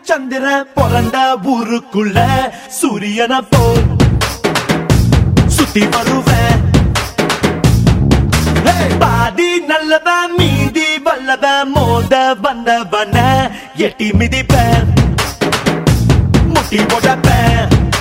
சந்திரன் பொறண்ட ஊருக்குள்ள சூரியனை போல் சுத்தி வருவேன். பாதி நல்லவன் மீதி வல்லவன் மோத வந்தவன எட்டி மிதிப்பேன் முட்டி போடப்பேன்.